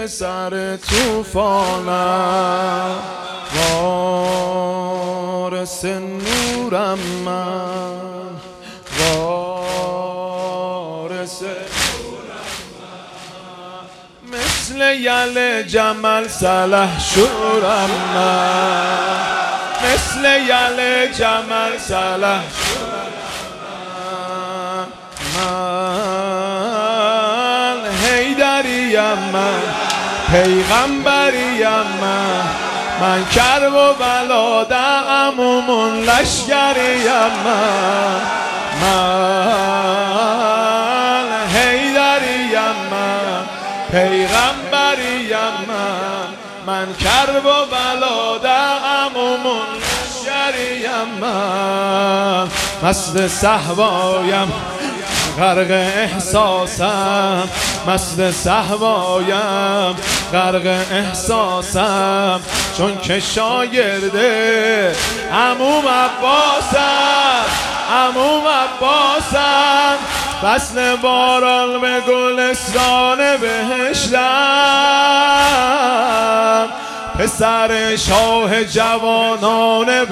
پسر توفانم، وارث نورم من، وارث مثل یل جمل سلح شورم من، مثل یل جمل سلح شورم من، حیدریم من، پیغمبریم من کرب و بلا عمومون لشگریم من حیدریم من، پیغمبریم من کرب و بلا عمومون لشگریم من، مست صحوایم غرق احساسم، مست صحوایم غرق احساسم، چون که شاگرده عموم عباسم، عموم عباسم، فصل باران به گلستان بهشتم، پسر شاه جوانان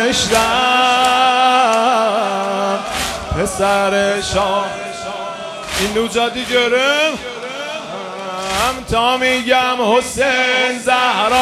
بهشتم، پسر شاه. این نوجادی گرم هم تا میگم حسین زهرا